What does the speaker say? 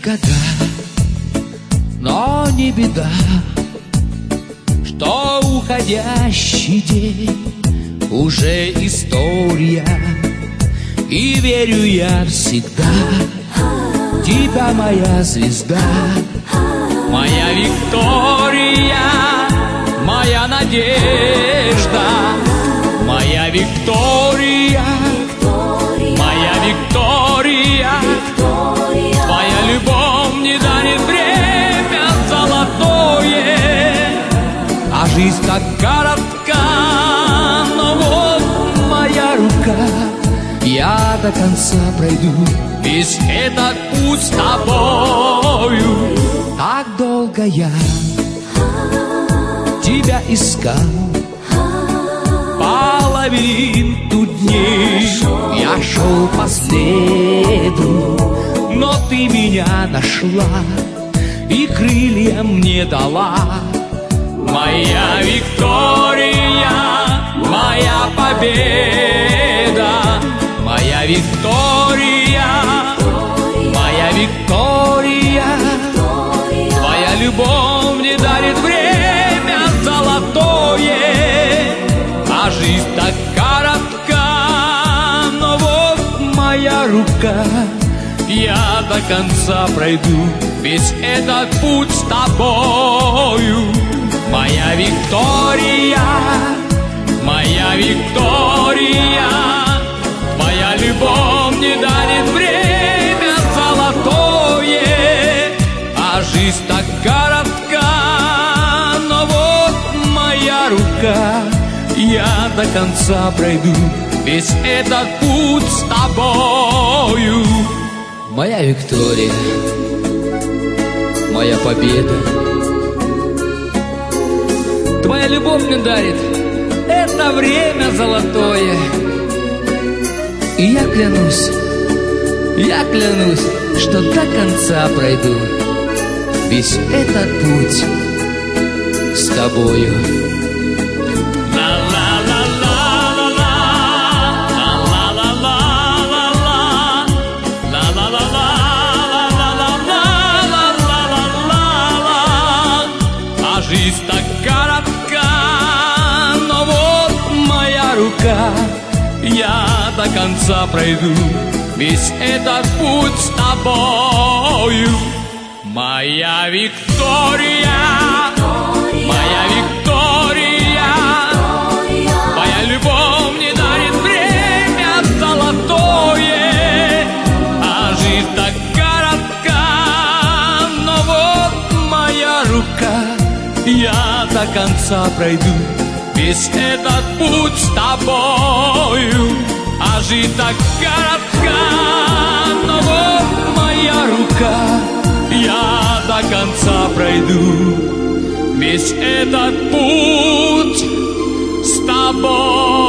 года, но не беда, что уходящий день уже история. И верю я всегда, тебя моя звезда, моя Виктория, моя надежда, моя Виктория, моя Виктория, твоя любовь не дарит время золотое, а жизнь так коротка, но вот моя рука, я до конца пройду весь этот путь с тобою. Так долго я тебя искал по лабиринту дней, я шел по следу, но ты меня нашла и крылья мне дала. Моя Виктория, моя победа, моя Виктория, моя Виктория, твоя любовь не дарит время золотое, а жизнь так коротка, но вот моя рука, я до конца пройду весь этот путь с тобою. Моя Виктория, моя Виктория, твоя любовь не дарит время золотое, а жизнь так коротка, но вот моя рука, я до конца пройду весь этот путь с тобою. Моя Виктория, моя победа, твоя любовь мне дарит это время золотое. И я клянусь, что до конца пройду весь этот путь с тобою. А жизнь так коротка, но вот моя рука, я до конца пройду весь этот путь с тобою. Моя Виктория, моя Виктория, твоя любовь не дарит время золотое, а жизнь так коротка, но вот моя рука, я до конца пройду весь этот путь с тобою, а жизнь так коротка, но вот моя рука, я до конца пройду весь этот путь с тобой.